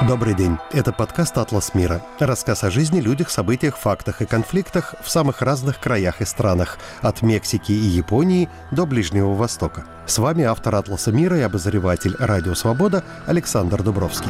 Добрый день. Это подкаст «Атлас мира». Рассказ о жизни, людях, событиях, фактах и конфликтах в самых разных краях и странах. От Мексики и Японии до Ближнего Востока. С вами автор «Атласа мира» и обозреватель «Радио Свобода» Александр Дубровский.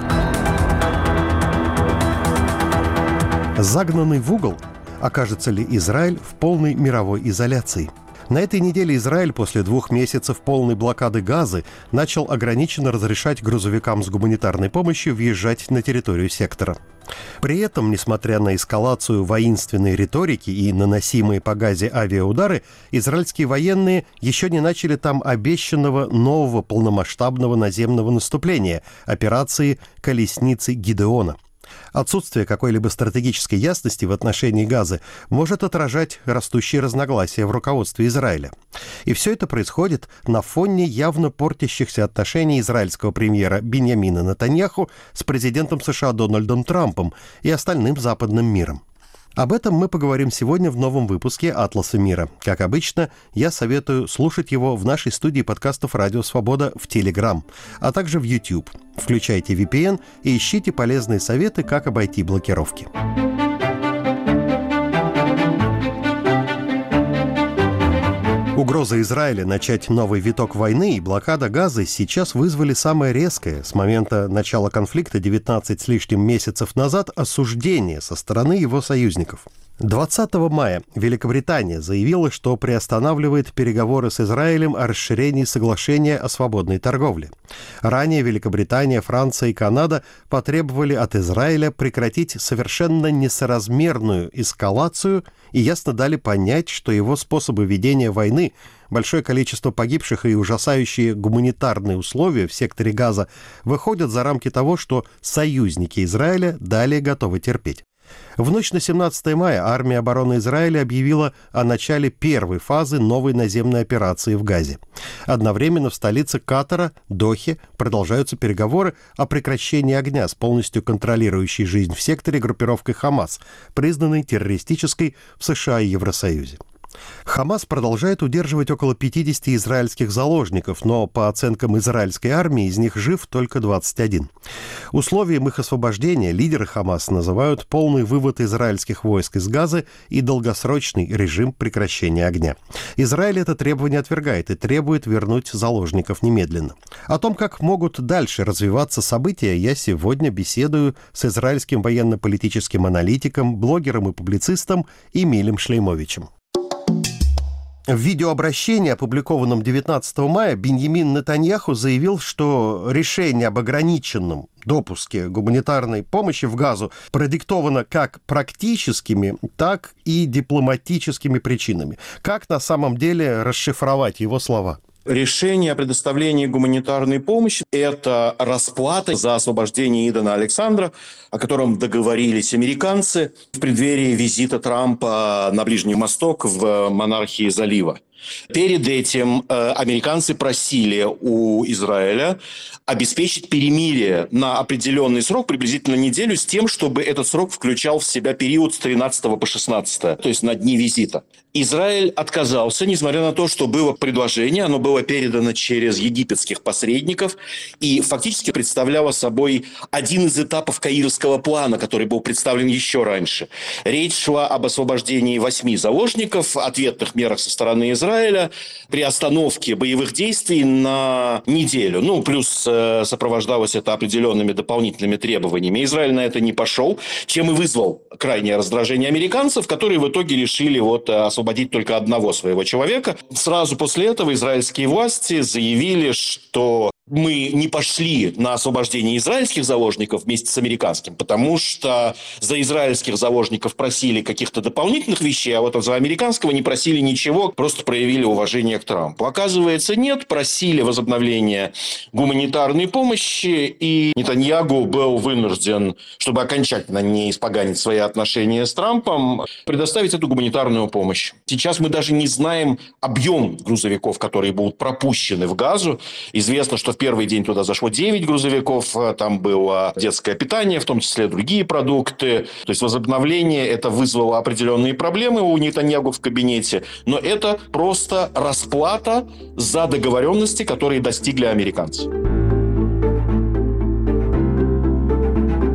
Загнанный в угол? Окажется ли Израиль в полной мировой изоляции? На этой неделе Израиль после 2 месяцев полной блокады Газы начал ограниченно разрешать грузовикам с гуманитарной помощью въезжать на территорию сектора. При этом, несмотря на эскалацию воинственной риторики и наносимые по Газе авиаудары, израильские военные еще не начали там обещанного нового полномасштабного наземного наступления – операции «Колесницы Гидеона». Отсутствие какой-либо стратегической ясности в отношении Газы может отражать растущие разногласия в руководстве Израиля. И все это происходит на фоне явно портящихся отношений израильского премьера Биньямина Нетаньяху с президентом США Дональдом Трампом и остальным западным миром. Об этом мы поговорим сегодня в новом выпуске «Атласа мира». Как обычно, я советую слушать его в нашей студии подкастов «Радио Свобода» в Telegram, а также в YouTube. Включайте VPN и ищите полезные советы, как обойти блокировки. Угроза Израиля начать новый виток войны и блокада Газы сейчас вызвали самое резкое с момента начала конфликта 19 с лишним месяцев назад осуждение со стороны его союзников. 20 мая Великобритания заявила, что приостанавливает переговоры с Израилем о расширении соглашения о свободной торговле. Ранее Великобритания, Франция и Канада потребовали от Израиля прекратить совершенно несоразмерную эскалацию и ясно дали понять, что его способы ведения войны, большое количество погибших и ужасающие гуманитарные условия в секторе Газа выходят за рамки того, что союзники Израиля далее готовы терпеть. В ночь на 17 мая армия обороны Израиля объявила о начале первой фазы новой наземной операции в Газе. Одновременно в столице Катара, Дохе, продолжаются переговоры о прекращении огня с полностью контролирующей жизнь в секторе группировкой «Хамас», признанной террористической в США и Евросоюзе. Хамас продолжает удерживать около 50 израильских заложников, но, по оценкам израильской армии, из них жив только 21. Условием их освобождения лидеры Хамас называют полный вывод израильских войск из Газы и долгосрочный режим прекращения огня. Израиль это требование отвергает и требует вернуть заложников немедленно. О том, как могут дальше развиваться события, я сегодня беседую с израильским военно-политическим аналитиком, блогером и публицистом Эмилем Шлеймовичем. В видеообращении, опубликованном 19 мая, Биньямин Нетаньяху заявил, что решение об ограниченном допуске гуманитарной помощи в Газу продиктовано как практическими, так и дипломатическими причинами. Как на самом деле расшифровать его слова? Решение о предоставлении гуманитарной помощи – это расплата за освобождение Идана Александра, о котором договорились американцы в преддверии визита Трампа на Ближний Восток в монархии залива. Перед этим американцы просили у Израиля обеспечить перемирие на определенный срок, приблизительно неделю, с тем, чтобы этот срок включал в себя период с 13 по 16, то есть на дни визита. Израиль отказался, несмотря на то, что было предложение, оно было передано через египетских посредников и фактически представляло собой один из этапов каирского плана, который был представлен еще раньше. Речь шла об освобождении 8 заложников, ответных мерах со стороны Израиля, при остановке боевых действий на неделю. Плюс сопровождалось это определенными дополнительными требованиями. Израиль на это не пошел, чем и вызвал крайнее раздражение американцев, которые в итоге решили освободить только одного своего человека. Сразу после этого израильские власти заявили, что мы не пошли на освобождение израильских заложников вместе с американским, потому что за израильских заложников просили каких-то дополнительных вещей, а вот за американского не просили ничего, просто проявили уважение к Трампу. Оказывается, нет, просили возобновления гуманитарной помощи, и Нетаньяху был вынужден, чтобы окончательно не испоганить свои отношения с Трампом, предоставить эту гуманитарную помощь. Сейчас мы даже не знаем объем грузовиков, которые будут пропущены в Газу. Известно, что в первый день туда зашло 9 грузовиков, там было детское питание, в том числе другие продукты. То есть возобновление это вызвало определенные проблемы у Нетаньяху в кабинете, но это просто расплата за договоренности, которые достигли американцы.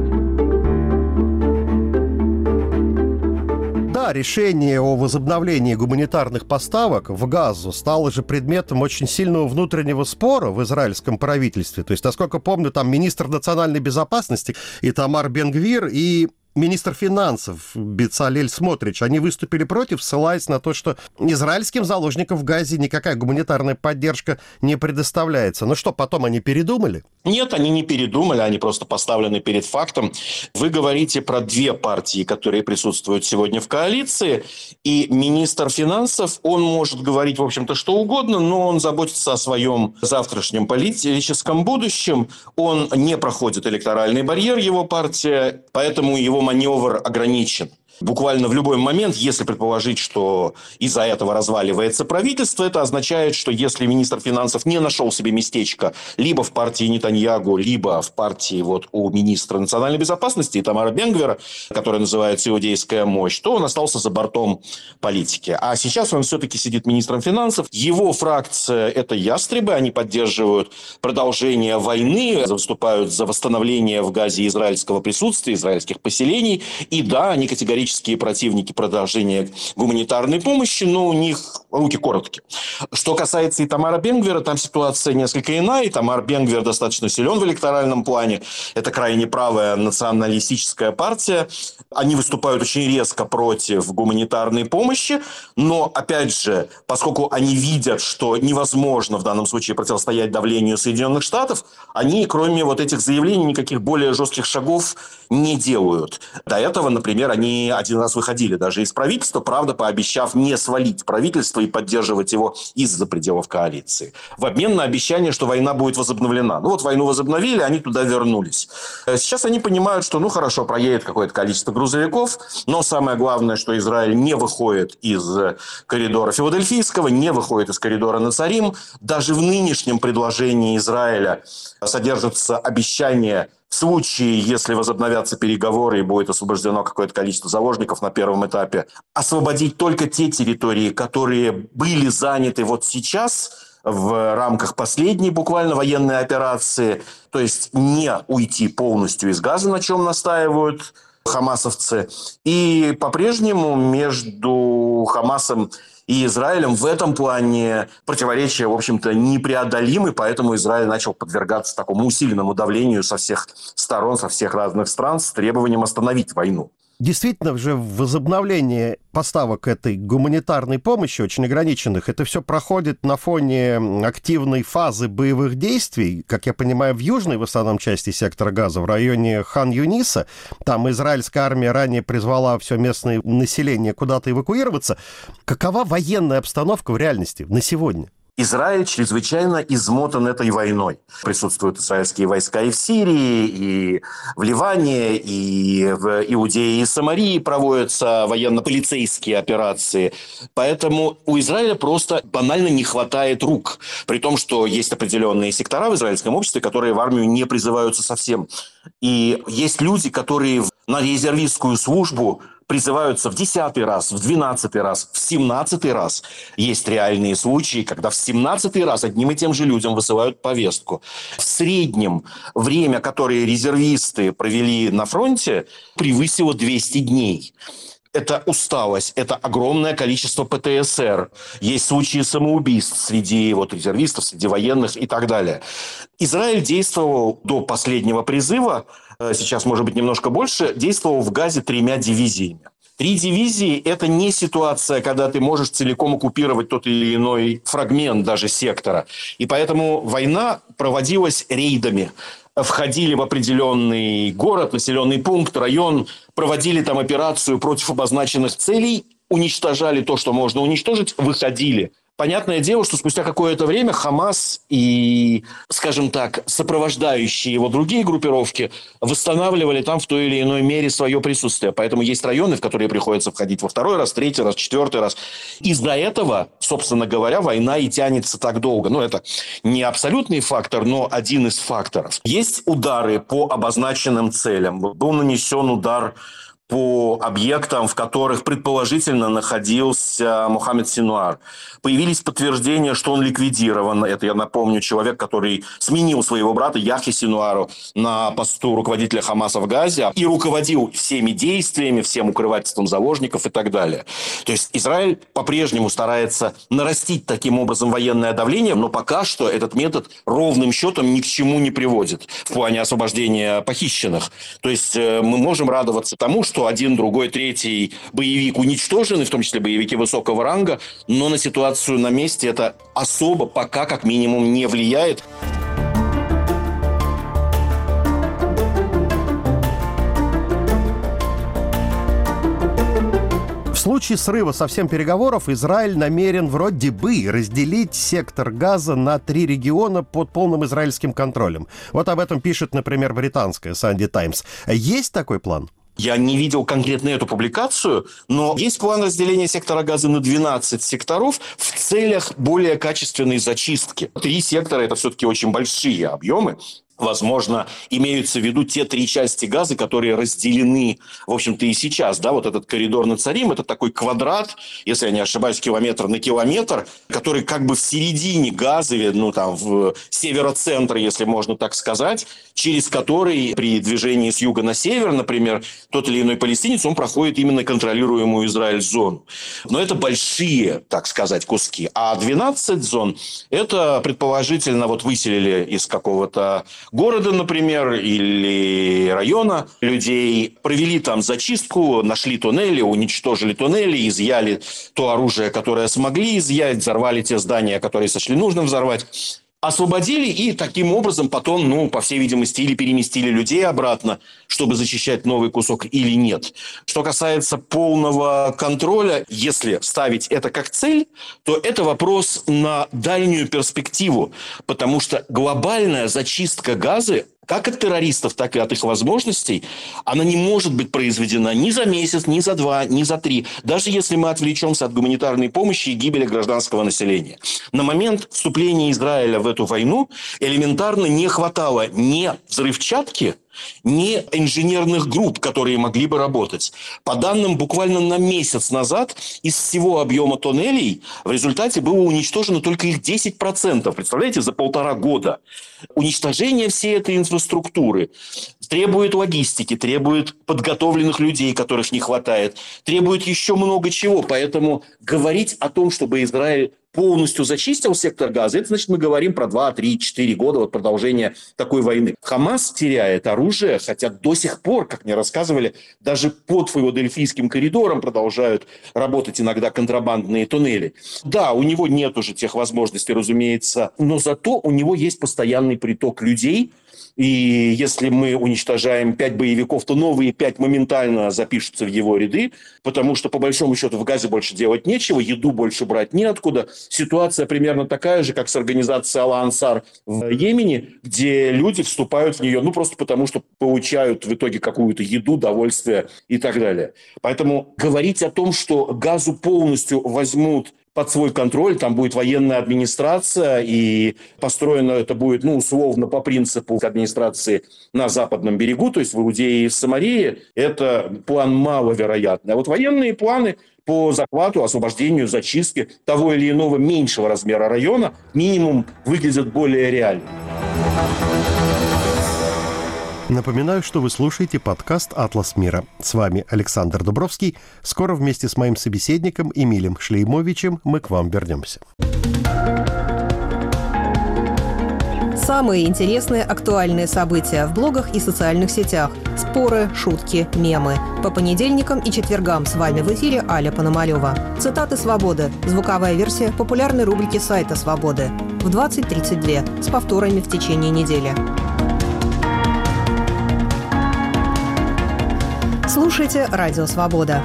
решение о возобновлении гуманитарных поставок в Газу стало же предметом очень сильного внутреннего спора в израильском правительстве. То есть, насколько помню, там министр национальной безопасности Итамар Бен-Гвир и министр финансов Бецалель Смотрич, они выступили против, ссылаясь на то, что израильским заложникам в Газе никакая гуманитарная поддержка не предоставляется. Ну что, потом они передумали? Нет, они не передумали, они просто поставлены перед фактом. Вы говорите про две партии, которые присутствуют сегодня в коалиции, и министр финансов, он может говорить, в общем-то, что угодно, но он заботится о своем завтрашнем политическом будущем. Он не проходит электоральный барьер, его партия, поэтому его маневр ограничен. Буквально в любой момент, если предположить, что из-за этого разваливается правительство, это означает, что если министр финансов не нашел себе местечко либо в партии Нетаньягу, либо в партии у министра национальной безопасности Итамара Бен-Гвира, которая называется «Иудейская мощь», то он остался за бортом политики. А сейчас он все-таки сидит министром финансов. Его фракция – это ястребы, они поддерживают продолжение войны, выступают за восстановление в Газе израильского присутствия, израильских поселений. И да, они категорически противники продолжения гуманитарной помощи, но у них руки короткие. Что касается Итамара Бен-Гвира, там ситуация несколько иная. Итамар Бен-Гвир достаточно силен в электоральном плане. Это крайне правая националистическая партия. Они выступают очень резко против гуманитарной помощи, но, опять же, поскольку они видят, что невозможно в данном случае противостоять давлению Соединенных Штатов, они, кроме этих заявлений, никаких более жестких шагов не делают. До этого, например, они один раз выходили даже из правительства, правда, пообещав не свалить правительство и поддерживать его из-за пределов коалиции. В обмен на обещание, что война будет возобновлена. Войну возобновили, они туда вернулись. Сейчас они понимают, что, хорошо, проедет какое-то количество грузовиков, но самое главное, что Израиль не выходит из коридора Филадельфийского, не выходит из коридора Нацарим. Даже в нынешнем предложении Израиля содержится обещание в случае, если возобновятся переговоры и будет освобождено какое-то количество заложников на первом этапе, освободить только те территории, которые были заняты сейчас в рамках последней буквально военной операции, то есть не уйти полностью из Газа, на чем настаивают хамасовцы. И по-прежнему между Хамасом и Израилем в этом плане противоречия, в общем-то, непреодолимы, поэтому Израиль начал подвергаться такому усиленному давлению со всех сторон, со всех разных стран с требованием остановить войну. Действительно же возобновление поставок этой гуманитарной помощи, очень ограниченных, это все проходит на фоне активной фазы боевых действий, как я понимаю, в южной в основном части сектора Газа, в районе Хан-Юниса. Там израильская армия ранее призвала все местное население куда-то эвакуироваться. Какова военная обстановка в реальности на сегодня? Израиль чрезвычайно измотан этой войной. Присутствуют израильские войска и в Сирии, и в Ливане, и в Иудее и Самарии проводятся военно-полицейские операции. Поэтому у Израиля просто банально не хватает рук. При том, что есть определенные сектора в израильском обществе, которые в армию не призываются совсем. И есть люди, которые на резервистскую службу призываются в 10-й раз, в 12-й раз, в 17-й раз. Есть реальные случаи, когда в 17-й раз одним и тем же людям высылают повестку. В среднем время, которое резервисты провели на фронте, превысило 200 дней. Это усталость, это огромное количество ПТСР. Есть случаи самоубийств среди резервистов, среди военных и так далее. Израиль действовал до последнего призыва, сейчас, может быть, немножко больше, действовал в Газе 3 дивизиями. 3 дивизии – это не ситуация, когда ты можешь целиком оккупировать тот или иной фрагмент даже сектора. И поэтому война проводилась рейдами. Входили в определенный город, населенный пункт, район, проводили там операцию против обозначенных целей, уничтожали то, что можно уничтожить, выходили. Понятное дело, что спустя какое-то время Хамас и, скажем так, сопровождающие его другие группировки восстанавливали там в той или иной мере свое присутствие. Поэтому есть районы, в которые приходится входить во 2-й раз, 3-й раз, 4-й раз. Из-за этого, собственно говоря, война и тянется так долго. Это не абсолютный фактор, но один из факторов. Есть удары по обозначенным целям. Был нанесен удар по объектам, в которых предположительно находился Мохаммед Синуар. Появились подтверждения, что он ликвидирован. Это, я напомню, человек, который сменил своего брата Яхья Синуару на посту руководителя Хамаса в Газе и руководил всеми действиями, всем укрывательством заложников и так далее. То есть Израиль по-прежнему старается нарастить таким образом военное давление, но пока что этот метод ровным счетом ни к чему не приводит в плане освобождения похищенных. То есть мы можем радоваться тому, что один, другой, третий боевик уничтожены, в том числе боевики высокого ранга, но на ситуацию на месте это особо пока как минимум не влияет. В случае срыва совсем переговоров Израиль намерен вроде бы разделить сектор Газа на 3 региона под полным израильским контролем. Вот об этом пишет, например, британская Sunday Times. Есть такой план? Я не видел конкретно эту публикацию, но есть план разделения сектора Газа на 12 секторов в целях более качественной зачистки. 3 сектора – это все-таки очень большие объемы. Возможно, имеются в виду те 3 части Газы, которые разделены, в общем-то, и сейчас. Да, вот этот коридор Нацарим – это такой квадрат, если я не ошибаюсь, километр на километр, который как бы в середине Газы, ну, там, в северо-центре, если можно так сказать, через который при движении с юга на север, например, тот или иной палестинец, он проходит именно контролируемую Израиль зону. Но это большие, так сказать, куски. А 12 зон – это, предположительно, вот выселили из какого-то города, например, или района людей, провели там зачистку, нашли туннели, уничтожили туннели, изъяли то оружие, которое смогли изъять, взорвали те здания, которые сочли нужным взорвать. Освободили и таким образом потом, ну, по всей видимости, или переместили людей обратно, чтобы зачищать новый кусок, или нет. Что касается полного контроля, если ставить это как цель, то это вопрос на дальнюю перспективу, потому что глобальная зачистка Газы, как от террористов, так и от их возможностей, она не может быть произведена ни за месяц, ни за 2, ни за 3, даже если мы отвлечемся от гуманитарной помощи и гибели гражданского населения. На момент вступления Израиля в эту войну элементарно не хватало ни взрывчатки, ни инженерных групп, которые могли бы работать. По данным буквально на месяц назад, из всего объема туннелей в результате было уничтожено только их 10%. Представляете, за 1,5 года. Уничтожение всей этой инфраструктуры требует логистики, требует подготовленных людей, которых не хватает, требует еще много чего. Поэтому говорить о том, чтобы Израиль полностью зачистил сектор Газа, это значит, мы говорим про 2, 3, 4 года вот продолжения такой войны. Хамас теряет оружие, хотя до сих пор, как мне рассказывали, даже под Филадельфийским коридором продолжают работать иногда контрабандные туннели. Да, у него нет уже тех возможностей, разумеется, но зато у него есть постоянный приток людей. И если мы уничтожаем 5 боевиков, то новые 5 моментально запишутся в его ряды, потому что, по большому счету, в Газе больше делать нечего, еду больше брать неоткуда. Ситуация примерно такая же, как с организацией Алла-Ансар в Йемене, где люди вступают в нее, ну, просто потому, что получают в итоге какую-то еду, довольствие и так далее. Поэтому говорить о том, что Газу полностью возьмут под свой контроль, там будет военная администрация, и построено это будет, ну, условно, по принципу администрации на Западном берегу, то есть в Иудее и в Самарии, это план маловероятный. А вот военные планы по захвату, освобождению, зачистке того или иного меньшего размера района минимум выглядят более реально. Напоминаю, что вы слушаете подкаст «Атлас мира». С вами Александр Дубровский. Скоро вместе с моим собеседником Эмилем Шлеймовичем мы к вам вернемся. Самые интересные актуальные события в блогах и социальных сетях. Споры, шутки, мемы. По понедельникам и четвергам с вами в эфире Аля Пономарёва. Цитаты «Свободы». Звуковая версия популярной рубрики сайта «Свободы». В 20:32 с повторами в течение недели. Слушайте «Радио Свобода».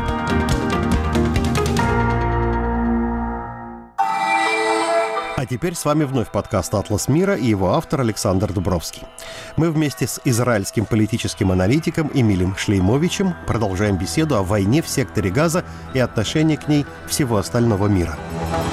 А теперь с вами вновь подкаст «Атлас мира» и его автор Александр Дубровский. Мы вместе с израильским политическим аналитиком Эмилем Шлеймовичем продолжаем беседу о войне в секторе Газа и отношении к ней всего остального мира.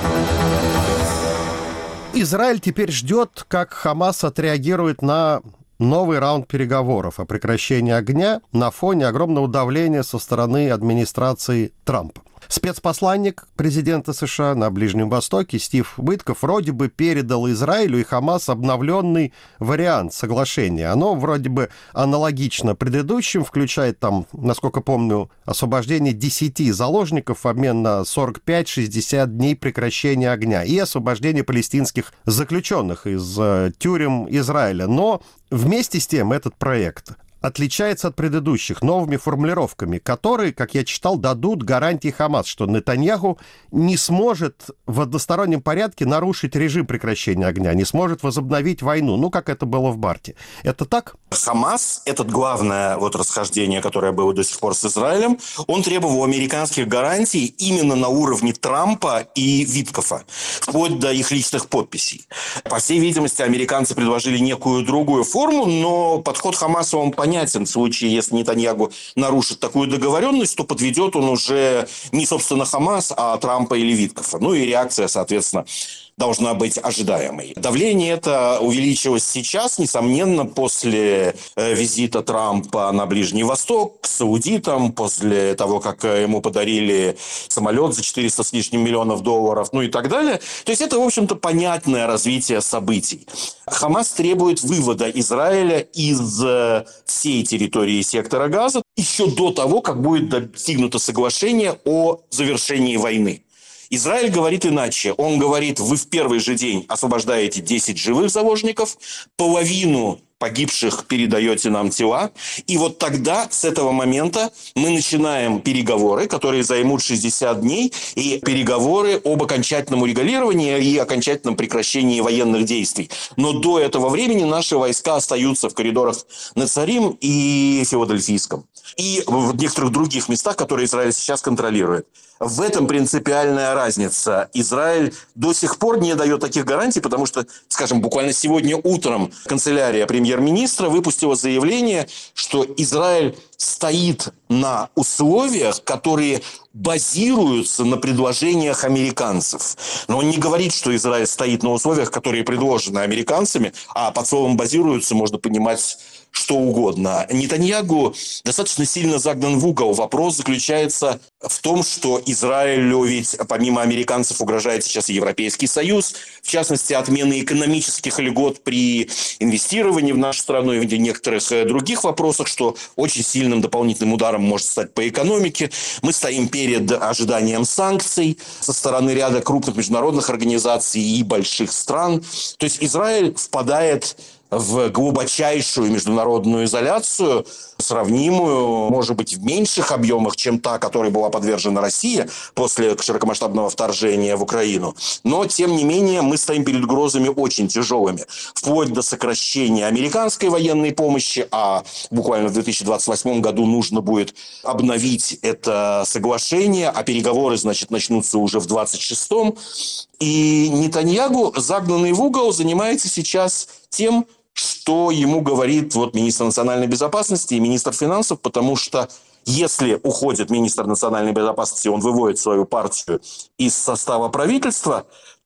Израиль теперь ждет, как Хамас отреагирует на новый раунд переговоров о прекращении огня на фоне огромного давления со стороны администрации Трампа. Спецпосланник президента США на Ближнем Востоке Стив Уиткоф вроде бы передал Израилю и Хамас обновленный вариант соглашения. Оно вроде бы аналогично предыдущим, включает там, насколько помню, освобождение 10 заложников в обмен на 45-60 дней прекращения огня и освобождение палестинских заключенных из тюрем Израиля. Но вместе с тем этот проект отличается от предыдущих новыми формулировками, которые, как я читал, дадут гарантии Хамас, что Нетаньяху не сможет в одностороннем порядке нарушить режим прекращения огня, не сможет возобновить войну, ну, как это было в Барте. Это так? Хамас, это главное расхождение, которое было до сих пор с Израилем, он требовал американских гарантий именно на уровне Трампа и Виткофа, вплоть до их личных подписей. По всей видимости, американцы предложили некую другую форму, но подход Хамаса, он понятен. В случае, если Нетаньяху нарушит такую договоренность, то подведет он уже не, собственно, Хамас, а Трампа или Виткофа. Ну и реакция, соответственно, должна быть ожидаемой. Давление это увеличилось сейчас, несомненно, после визита Трампа на Ближний Восток к саудитам, после того, как ему подарили самолет за 400 с лишним миллионов долларов, ну и так далее. То есть это, в общем-то, понятное развитие событий. Хамас требует вывода Израиля из всей территории сектора Газа еще до того, как будет достигнуто соглашение о завершении войны. Израиль говорит иначе. Он говорит, вы в первый же день освобождаете 10 живых заложников, половину погибших передаете нам тела, и вот тогда, с этого момента, мы начинаем переговоры, которые займут 60 дней, и переговоры об окончательном урегулировании и окончательном прекращении военных действий. Но до этого времени наши войска остаются в коридорах Нецарим и Филадельфийском, и в некоторых других местах, которые Израиль сейчас контролирует. В этом принципиальная разница. Израиль до сих пор не дает таких гарантий, потому что, скажем, буквально сегодня утром канцелярия премьер-министра выпустила заявление, что Израиль стоит на условиях, которые базируются на предложениях американцев. Но он не говорит, что Израиль стоит на условиях, которые предложены американцами, а под словом «базируются» можно понимать что угодно. Нетаньяху достаточно сильно загнан в угол. Вопрос заключается в том, что Израилю ведь помимо американцев угрожает сейчас и Европейский Союз, в частности, отмены экономических льгот при инвестировании в нашу страну и в некоторых других вопросах, что очень сильным дополнительным ударом может стать по экономике. Мы стоим перед ожиданием санкций со стороны ряда крупных международных организаций и больших стран. То есть Израиль впадает в глубочайшую международную изоляцию, сравнимую, может быть, в меньших объемах, чем та, которой была подвержена Россия после широкомасштабного вторжения в Украину. Но, тем не менее, мы стоим перед угрозами очень тяжелыми. Вплоть до сокращения американской военной помощи, а буквально в 2028 году нужно будет обновить это соглашение, а переговоры, значит, начнутся уже в 2026. И Нетаньяху, загнанный в угол, занимается сейчас тем, что ему говорит министр национальной безопасности и министр финансов, потому что если уходит министр национальной безопасности, он выводит свою партию из состава правительства,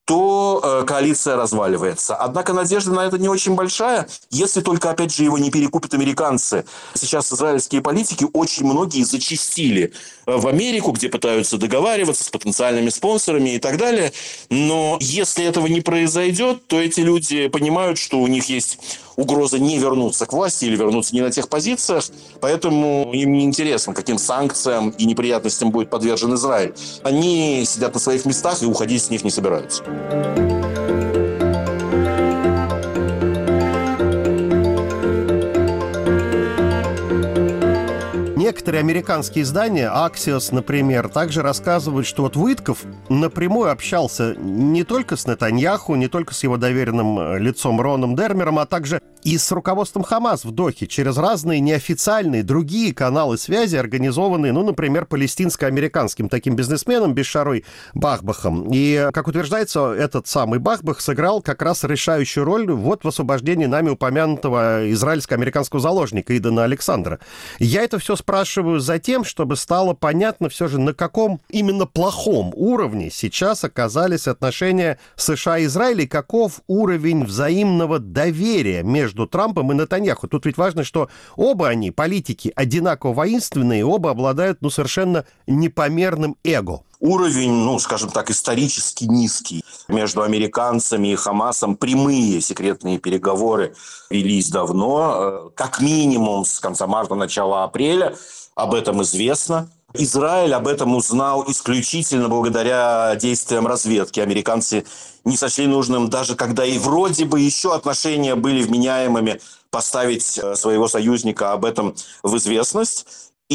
то коалиция разваливается. Однако надежда на это не очень большая, если только, опять же, его не перекупят американцы. Сейчас израильские политики, очень многие зачастили в Америку, где пытаются договариваться с потенциальными спонсорами и так далее. Но если этого не произойдет, то эти люди понимают, что у них есть угроза не вернуться к власти или вернуться не на тех позициях, поэтому им не интересно, каким санкциям и неприятностям будет подвержен Израиль. Они сидят на своих местах и уходить с них не собираются. Некоторые американские издания, Axios, например, также рассказывают, что Уиткоф напрямую общался не только с Нетаньяху, не только с его доверенным лицом Роном Дермером, а также и с руководством Хамас в Дохе через разные неофициальные другие каналы связи, организованные, например, палестинско-американским таким бизнесменом Бишарой Бахбахом. И, как утверждается, этот самый Бахбах сыграл как раз решающую роль в освобождении нами упомянутого израильско-американского заложника Идана Александра. Я это все спрашиваю спрашиваю за тем, чтобы стало понятно все же, на каком именно плохом уровне сейчас оказались отношения США и Израиля, и каков уровень взаимного доверия между Трампом и Нетаньяху. Тут ведь важно, что оба они, политики, одинаково воинственные, оба обладают, совершенно непомерным эго. Уровень, скажем так, исторически низкий. Между американцами и Хамасом прямые секретные переговоры велись давно, как минимум с конца марта, начала апреля. Об этом известно. Израиль об этом узнал исключительно благодаря действиям разведки. Американцы не сочли нужным, даже когда и вроде бы еще отношения были вменяемыми, поставить своего союзника об этом в известность.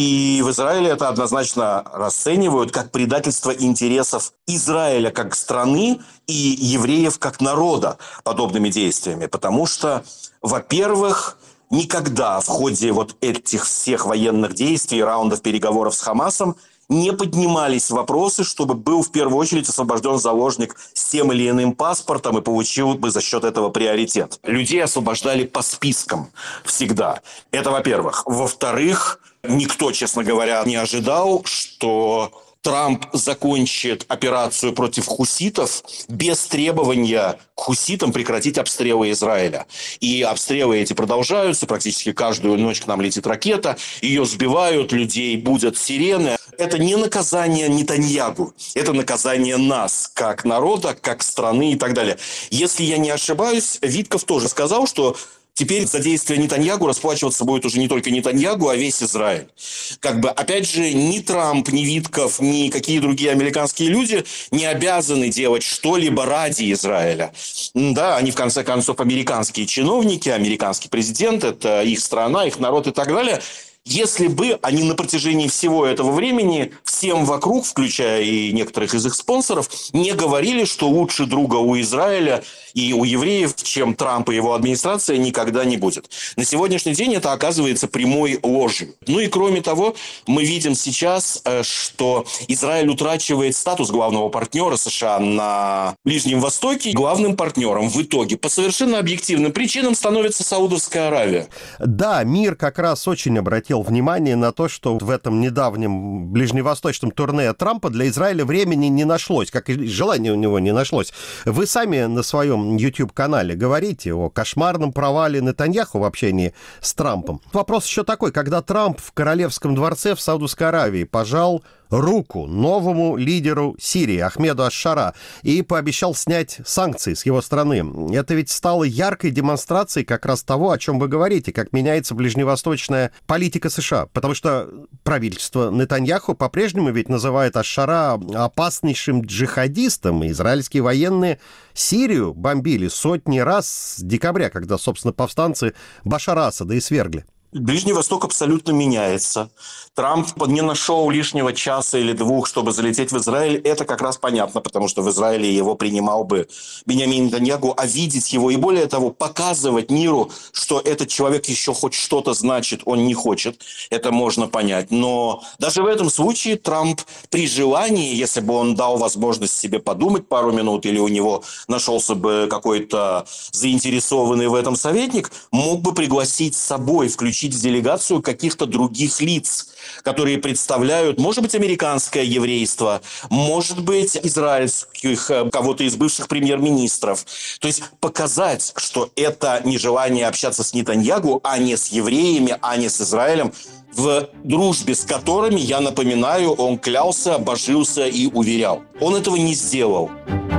И в Израиле это однозначно расценивают как предательство интересов Израиля как страны и евреев как народа подобными действиями. Потому что, во-первых, никогда в ходе этих всех военных действий, раундов переговоров с Хамасом не поднимались вопросы, чтобы был в первую очередь освобожден заложник с тем или иным паспортом и получил бы за счет этого приоритет. Людей освобождали по спискам всегда. Это во-первых. Во-вторых, никто, честно говоря, не ожидал, что Трамп закончит операцию против хуситов без требования к хуситам прекратить обстрелы Израиля. И обстрелы эти продолжаются. Практически каждую ночь к нам летит ракета. Ее сбивают, людей будят сирены. Это не наказание Нетаньяху. Это наказание нас, как народа, как страны и так далее. Если я не ошибаюсь, Витков тоже сказал, что теперь за действия Нетаньяху расплачиваться будет уже не только Нетаньяху, а весь Израиль. Опять же, ни Трамп, ни Витков, ни какие другие американские люди не обязаны делать что-либо ради Израиля. Да, они, в конце концов, американские чиновники, американский президент, это их страна, их народ и так далее. Если бы они на протяжении всего этого времени всем вокруг, включая и некоторых из их спонсоров, не говорили, что лучше друга у Израиля и у евреев, чем Трамп и его администрация, никогда не будет. На сегодняшний день это оказывается прямой ложью. И кроме того, мы видим сейчас, что Израиль утрачивает статус главного партнера США на Ближнем Востоке. Главным партнером в итоге по совершенно объективным причинам становится Саудовская Аравия. Да, мир как раз очень обратил внимание на то, что в этом недавнем ближневосточном турне Трампа для Израиля времени не нашлось, как и желания у него не нашлось. Вы сами на своем YouTube-канале говорите о кошмарном провале Нетаньяху в общении с Трампом. Вопрос еще такой, когда Трамп в Королевском дворце в Саудовской Аравии пожал руку новому лидеру Сирии Ахмеду аш-Шара и пообещал снять санкции с его страны. Это ведь стало яркой демонстрацией как раз того, о чем вы говорите, как меняется ближневосточная политика США. Потому что правительство Нетаньяху по-прежнему ведь называет аш-Шара опаснейшим джихадистом, и израильские военные Сирию бомбили сотни раз с декабря, когда, собственно, повстанцы Башара Асада и свергли. Ближний Восток абсолютно меняется. Трамп не нашел лишнего часа или двух, чтобы залететь в Израиль. Это как раз понятно, потому что в Израиле его принимал бы Биньямин Нетаньяху, а видеть его и, более того, показывать миру, что этот человек еще хоть что-то значит, он не хочет. Это можно понять. Но даже в этом случае Трамп при желании, если бы он дал возможность себе подумать пару минут или у него нашелся бы какой-то заинтересованный в этом советник, мог бы пригласить с собой, включить в делегацию каких-то других лиц, которые представляют, может быть, американское еврейство, может быть, израильских, кого-то из бывших премьер-министров. То есть показать, что это нежелание общаться с Нетаньяху, а не с евреями, а не с Израилем, в дружбе с которыми, я напоминаю, он клялся, божился и уверял. Он этого не сделал.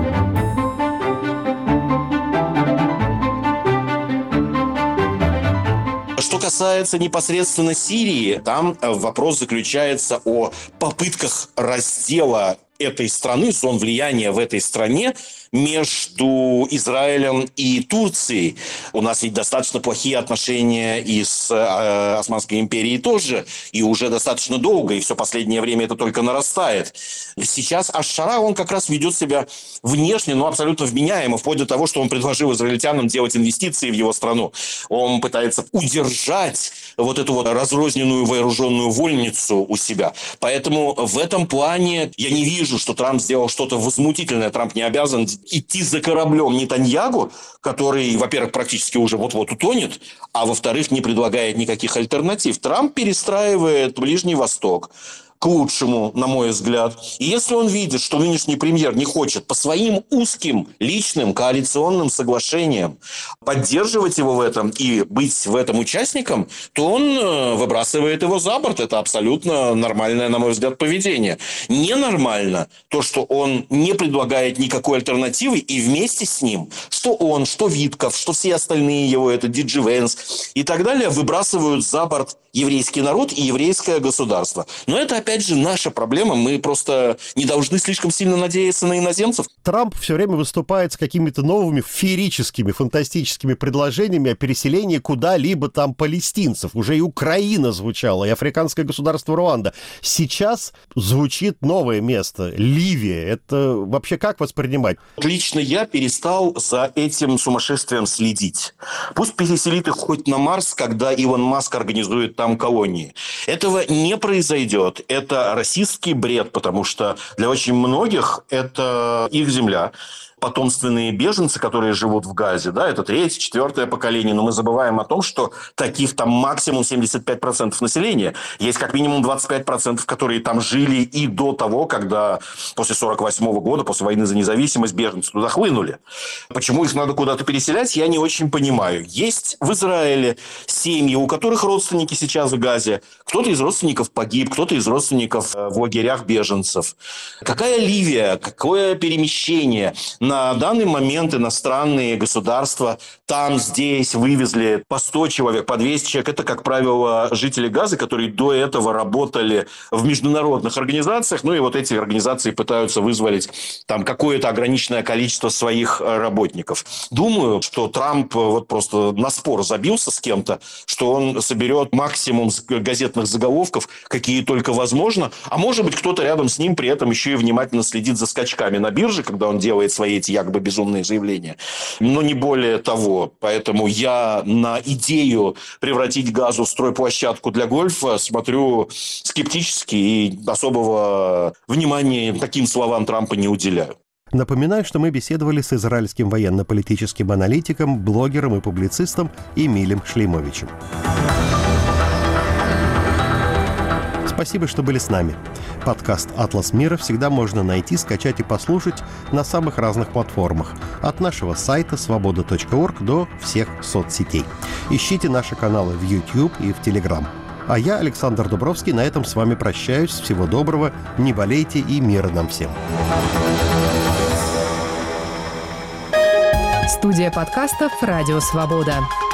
Что касается непосредственно Сирии, там вопрос заключается о попытках раздела этой страны, зон влияния в этой стране между Израилем и Турцией. У нас ведь достаточно плохие отношения и с Османской империей тоже, и уже достаточно долго, и все последнее время это только нарастает. Сейчас аш-Шара, он как раз ведет себя внешне, но абсолютно вменяемо, вплоть до того, что он предложил израильтянам делать инвестиции в его страну. Он пытается удержать вот эту вот разрозненную вооруженную вольницу у себя. Поэтому в этом плане я не вижу, что Трамп сделал что-то возмутительное. Трамп не обязан идти за кораблем Нетаньягу, который, во-первых, практически уже вот-вот утонет, а во-вторых, не предлагает никаких альтернатив. Трамп перестраивает Ближний Восток к лучшему, на мой взгляд. И если он видит, что нынешний премьер не хочет по своим узким личным коалиционным соглашениям поддерживать его в этом и быть в этом участником, то он выбрасывает его за борт. Это абсолютно нормальное, на мой взгляд, поведение. Ненормально то, что он не предлагает никакой альтернативы, и вместе с ним, что он, что Витков, что все остальные его, это Диджи Венс и так далее, выбрасывают за борт еврейский народ и еврейское государство. Но это, опять же, наша проблема. Мы просто не должны слишком сильно надеяться на иноземцев. Трамп все время выступает с какими-то новыми феерическими, фантастическими предложениями о переселении куда-либо там палестинцев. Уже и Украина звучала, и африканское государство Руанда. Сейчас звучит новое место — Ливия. Это вообще как воспринимать? Лично я перестал за этим сумасшествием следить. Пусть переселит их хоть на Марс, когда Илон Маск организует там колонии. Этого не произойдет. Это расистский бред, потому что для очень многих это их земля. Потомственные беженцы, которые живут в Газе, да, это 3-е, 4-е поколение, но мы забываем о том, что таких там максимум 75% населения. Есть как минимум 25%, которые там жили и до того, когда после 1948 года, после войны за независимость, беженцы туда хлынули. Почему их надо куда-то переселять, я не очень понимаю. Есть в Израиле семьи, у которых родственники сейчас в Газе. Кто-то из родственников погиб, кто-то из родственников в лагерях беженцев. Какая Ливия, какое перемещение? На данный момент иностранные государства там, здесь вывезли по 100 человек, по 200 человек. Это, как правило, жители Газы, которые до этого работали в международных организациях. Ну и вот эти организации пытаются вызволить там какое-то ограниченное количество своих работников. Думаю, что Трамп вот просто на спор забился с кем-то, что он соберет максимум газетных заголовков, какие только возможно. А может быть, кто-то рядом с ним при этом еще и внимательно следит за скачками на бирже, когда он делает свои эти якобы безумные заявления. Но не более того. Поэтому я на идею превратить Газу в стройплощадку для гольфа смотрю скептически и особого внимания таким словам Трампа не уделяю. Напоминаю, что мы беседовали с израильским военно-политическим аналитиком, блогером и публицистом Эмилем Шлеймовичем. Спасибо, что были с нами. Подкаст «Атлас мира» всегда можно найти, скачать и послушать на самых разных платформах. От нашего сайта svoboda.org до всех соцсетей. Ищите наши каналы в YouTube и в Telegram. А я, Александр Дубровский, на этом с вами прощаюсь. Всего доброго, не болейте и мира нам всем. Студия подкастов «Радио Свобода».